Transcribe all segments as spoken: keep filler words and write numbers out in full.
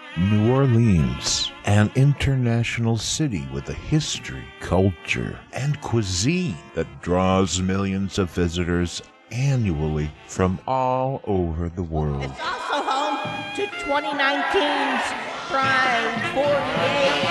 New Orleans, an international city with a history, culture, and cuisine that draws millions of visitors annually from all over the world. It's also home to twenty nineteen's Pride forty-eight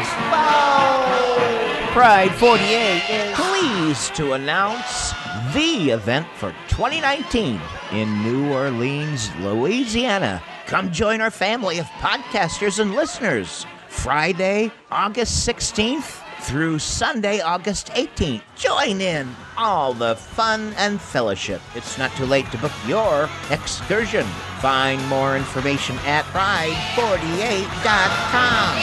Expo. Pride forty-eight is pleased to announce the event for twenty nineteen in New Orleans, Louisiana. Come join our family of podcasters and listeners Friday, August sixteenth through Sunday, August eighteenth. Join in all the fun and fellowship. It's not too late to book your excursion. Find more information at pride forty-eight dot com.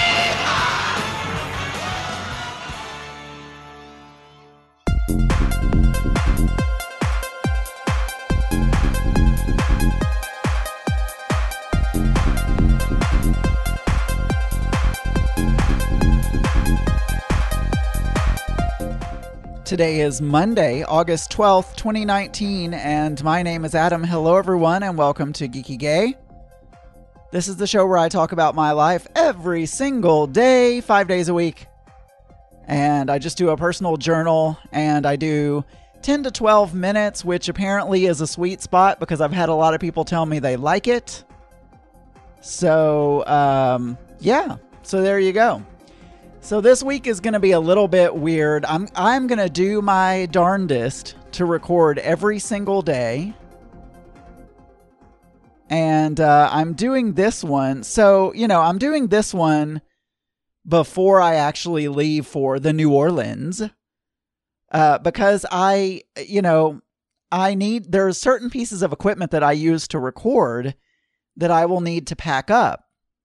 Today is Monday, August twelfth, twenty nineteen, and my name is Adam. Hello, everyone, and welcome to Geeky Gay. This is the show where I talk about my life every single day, five days a week. And I just do a personal journal, and I do ten to twelve minutes, which apparently is a sweet spot because I've had a lot of people tell me they like it. So, um, yeah, so there you go. So this week is going to be a little bit weird. I'm I'm going to do my darndest to record every single day. And uh, I'm doing this one. So, you know, I'm doing this one before I actually leave for the New Orleans. Uh, because I, you know, I need, there's certain pieces of equipment that I use to record that I will need to pack up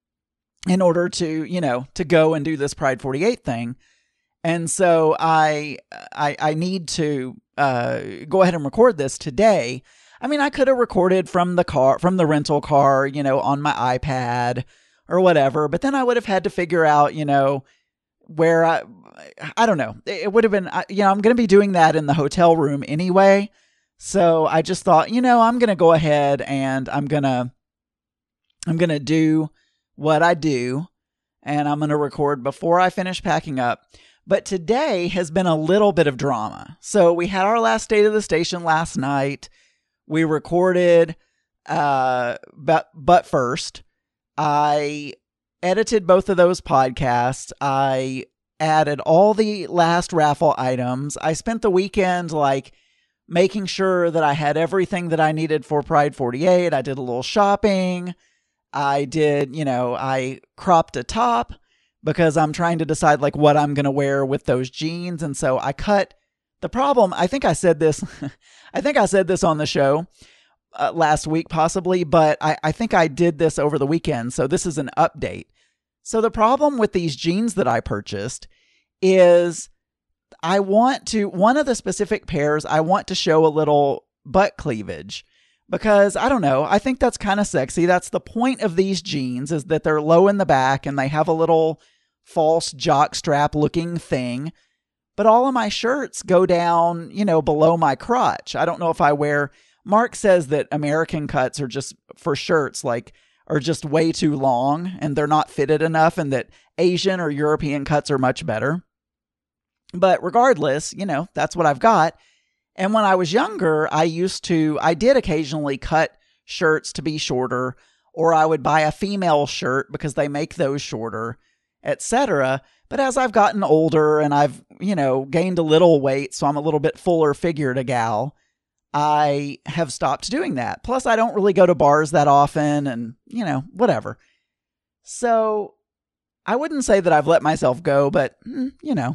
in order to, you know, to go and do this Pride forty-eight thing. And so I, I, I need to, uh, go ahead and record this today. I mean, I could have recorded from the car, from the rental car, you know, on my iPad or whatever, but then I would have had to figure out, you know, where I, I don't know. It would have been, you know, I'm going to be doing that in the hotel room anyway. So I just thought, you know, I'm going to go ahead and I'm going to, I'm going to do what I do, and I'm going to record before I finish packing up. But today has been a little bit of drama. So we had our last State of the Station last night. We recorded, uh, but, but first, I edited both of those podcasts. I added all the last raffle items. I spent the weekend, like, making sure that I had everything that I needed for Pride forty-eight. I did a little shopping. I did, you know, I cropped a top because I'm trying to decide like what I'm going to wear with those jeans. And so I cut the problem. I think I said this, I think I said this on the show uh, last week possibly, but I, I think I did this over the weekend. So this is an update. So the problem with these jeans that I purchased is I want to, one of the specific pairs, I want to show a little butt cleavage. Because, I don't know, I think that's kind of sexy. That's the point of these jeans, is that they're low in the back and they have a little false jockstrap looking thing. But all of my shirts go down, you know, below my crotch. I don't know if I wear... Mark says that American cuts are just, for shirts, like, are just way too long and they're not fitted enough, and that Asian or European cuts are much better. But regardless, you know, that's what I've got. And when I was younger, I used to, I did occasionally cut shirts to be shorter, or I would buy a female shirt because they make those shorter, et cetera. But as I've gotten older and I've, you know, gained a little weight, so I'm a little bit fuller figured a gal, I have stopped doing that. Plus, I don't really go to bars that often and, you know, whatever. So I wouldn't say that I've let myself go, but, you know.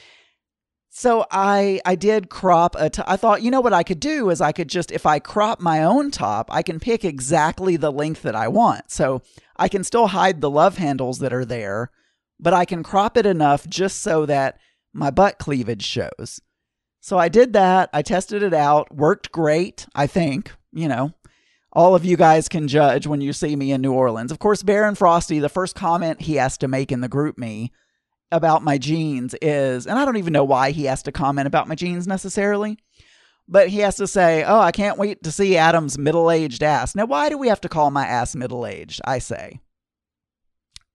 So I I did crop a top. I thought, you know what I could do is I could just, if I crop my own top, I can pick exactly the length that I want. So I can still hide the love handles that are there, but I can crop it enough just so that my butt cleavage shows. So I did that. I tested it out. Worked great, I think. You know, all of you guys can judge when you see me in New Orleans. Of course, Baron Frosty, the first comment he has to make in the group me about my jeans is, and I don't even know why he has to comment about my jeans necessarily, but he has to say, oh, I can't wait to see Adam's middle-aged ass. Now, why do we have to call my ass middle-aged, I say?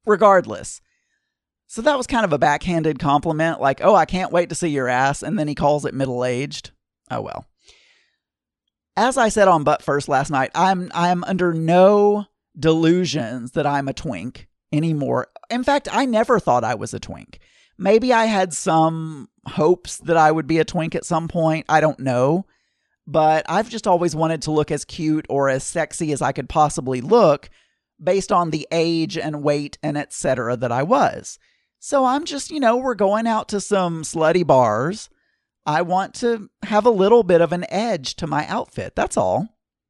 regardless. So that was kind of a backhanded compliment, like, oh, I can't wait to see your ass, and then he calls it middle-aged. Oh, well. As I said on Butt First last night, I'm I'm under no delusions that I'm a twink anymore. In fact, I never thought I was a twink. Maybe I had some hopes that I would be a twink at some point. I don't know. But I've just always wanted to look as cute or as sexy as I could possibly look based on the age and weight and et cetera that I was. So I'm just, you know, we're going out to some slutty bars. I want to have a little bit of an edge to my outfit. That's all.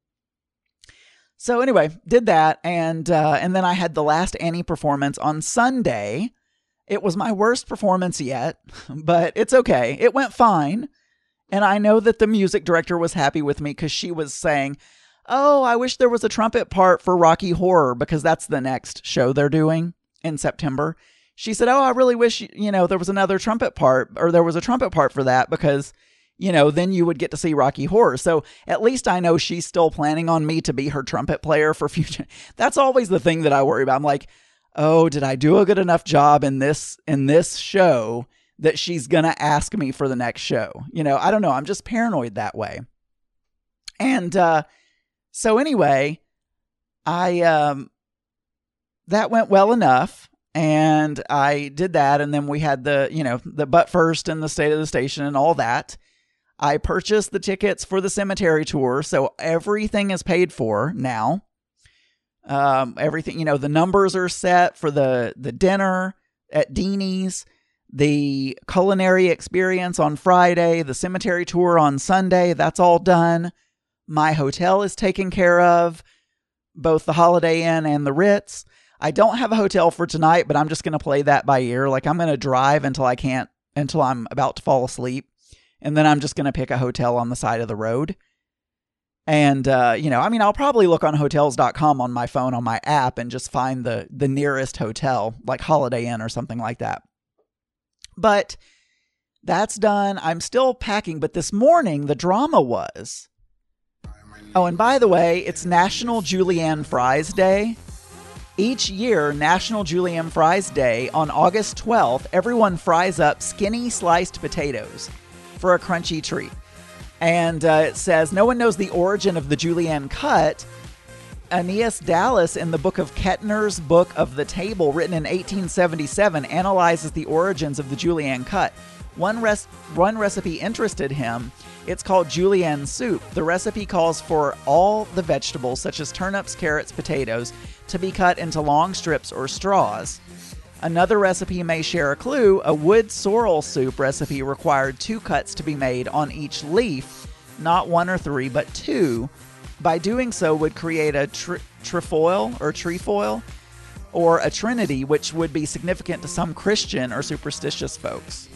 So anyway, did that. And, uh, and then I had the last Annie performance on Sunday. It was my worst performance yet, but it's okay. It went fine. And I know that the music director was happy with me because she was saying, oh, I wish there was a trumpet part for Rocky Horror because that's the next show they're doing in September. She said, oh, I really wish, you know, there was another trumpet part or there was a trumpet part for that because, you know, then you would get to see Rocky Horror. So at least I know she's still planning on me to be her trumpet player for future. That's always the thing that I worry about. I'm like, oh, did I do a good enough job in this, in this show that she's going to ask me for the next show? You know, I don't know. I'm just paranoid that way. And, uh, so anyway, I, um, that went well enough. And I did that, and then we had the, you know, the Butt First and the State of the Station and all that. I purchased the tickets for the cemetery tour, so everything is paid for now. Um, everything, you know, the numbers are set for the, the dinner at Deanie's, the culinary experience on Friday, the cemetery tour on Sunday. That's all done. My hotel is taken care of, both the Holiday Inn and the Ritz. I don't have a hotel for tonight, but I'm just going to play that by ear. Like I'm going to drive until I can't, until I'm about to fall asleep. And then I'm just going to pick a hotel on the side of the road. And, uh, you know, I mean, I'll probably look on hotels dot com on my phone on my app and just find the, the nearest hotel, like Holiday Inn or something like that. But that's done. I'm still packing. But this morning, the drama was, oh, and by the way, it's National Julienne Fries Day. Each year, National Julienne Fries Day, on August twelfth, everyone fries up skinny sliced potatoes for a crunchy treat. And uh, it says, no one knows the origin of the Julienne cut. Aeneas Dallas, in the book of Kettner's Book of the Table, written in eighteen seventy-seven, analyzes the origins of the Julienne cut. One, res- one recipe interested him. It's called Julienne soup. The recipe calls for all the vegetables, such as turnips, carrots, potatoes, to be cut into long strips or straws. Another recipe may share a clue. A wood sorrel soup recipe required two cuts to be made on each leaf, not one or three, but two. By doing so would create a tri- trefoil or trefoil or a trinity, which would be significant to some Christian or superstitious folks.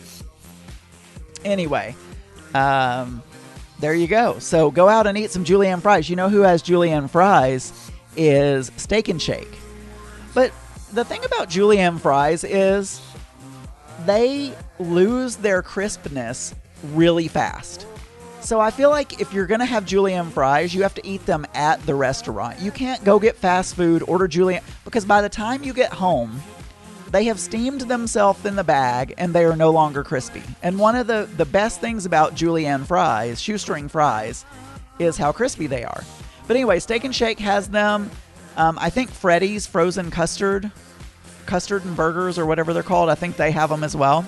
Anyway, um, there you go. So go out and eat some Julienne fries. You know who has Julienne fries is Steak and Shake. But the thing about Julienne fries is they lose their crispness really fast. So I feel like if you're going to have Julienne fries, you have to eat them at the restaurant. You can't go get fast food, order Julienne, because by the time you get home, they have steamed themselves in the bag and they are no longer crispy. And one of the, the best things about Julienne fries, shoestring fries, is how crispy they are. But anyway, Steak and Shake has them. Um, I think Freddy's frozen custard, custard and burgers or whatever they're called, I think they have them as well.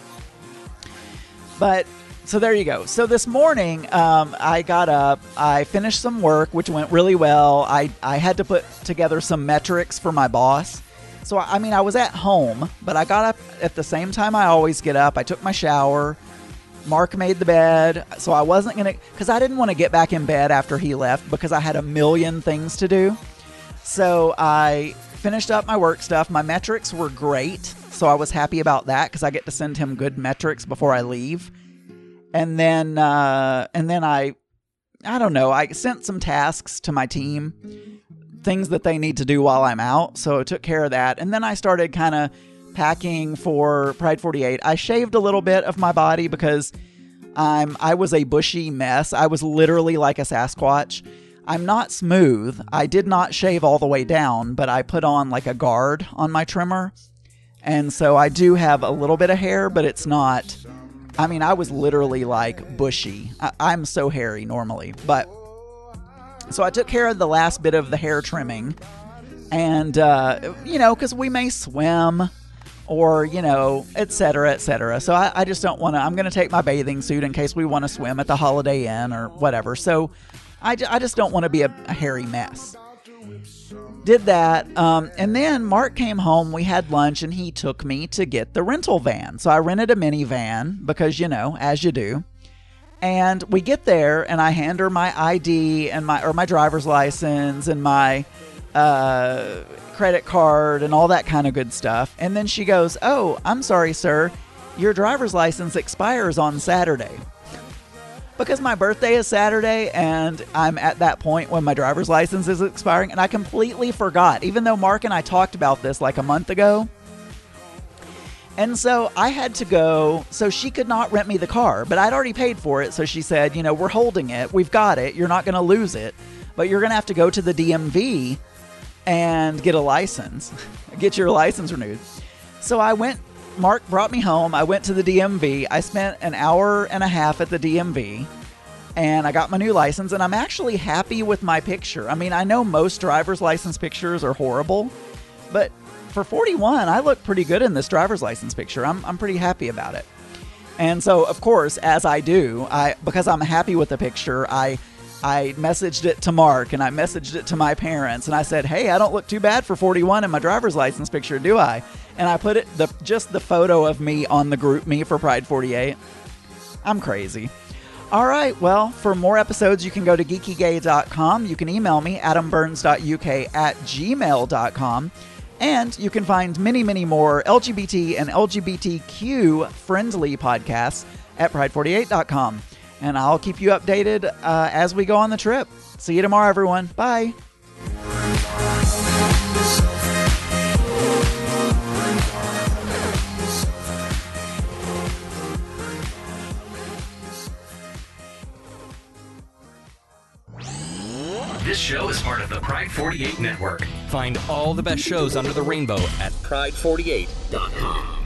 But, so there you go. So this morning, um, I got up, I finished some work, which went really well. I, I had to put together some metrics for my boss. So, I mean, I was at home, but I got up at the same time I always get up. I took my shower. Mark made the bed. So I wasn't going to, because I didn't want to get back in bed after he left because I had a million things to do. So I finished up my work stuff. My metrics were great. So I was happy about that because I get to send him good metrics before I leave. And then, uh, and then I, I don't know, I sent some tasks to my team, things that they need to do while I'm out. So I took care of that. And then I started kind of packing for Pride forty-eight. I shaved a little bit of my body because I'm, I was a bushy mess. I was literally like a Sasquatch. I'm not smooth. I did not shave all the way down, but I put on like a guard on my trimmer. And so I do have a little bit of hair, but it's not... I mean, I was literally like bushy. I, I'm so hairy normally. But so I took care of the last bit of the hair trimming. And, uh, you know, because we may swim or, you know, et cetera, et cetera. So I, I just don't want to... I'm going to take my bathing suit in case we want to swim at the Holiday Inn or whatever. So I, I just don't want to be a, a hairy mess. Did that. Um, and then Mark came home. We had lunch and he took me to get the rental van. So I rented a minivan because, you know, as you do. And we get there and I hand her my I D and my or my driver's license and my uh, credit card and all that kind of good stuff. And then she goes, "Oh, I'm sorry, sir. Your driver's license expires on Saturday." Because my birthday is Saturday and I'm at that point when my driver's license is expiring, and I completely forgot, even though Mark and I talked about this like a month ago. And so I had to go, so she could not rent me the car, but I'd already paid for it. So she said, you know, we're holding it. We've got it. You're not going to lose it, but you're going to have to go to the D M V and get a license, get your license renewed. So I went. Mark brought me home. I went to the D M V. I spent an hour and a half at the D M V, and I got my new license, and I'm actually happy with my picture. I mean, I know most driver's license pictures are horrible, but for forty-one, I look pretty good in this driver's license picture. I'm I'm pretty happy about it. And so, of course, as I do, I because I'm happy with the picture, I I messaged it to Mark, and I messaged it to my parents, and I said, "Hey, I don't look too bad for forty-one in my driver's license picture, do I?" And I put it the just the photo of me on the group me for Pride forty-eight. I'm crazy. All right, well, for more episodes, you can go to geeky gay dot com. You can email me, adam burns dot u k at gmail dot com. And you can find many, many more L G B T and L G B T Q friendly podcasts at pride forty-eight dot com. And I'll keep you updated uh, as we go on the trip. See you tomorrow, everyone. Bye. This show is part of the Pride forty-eight Network. Find all the best shows under the rainbow at pride forty-eight dot com.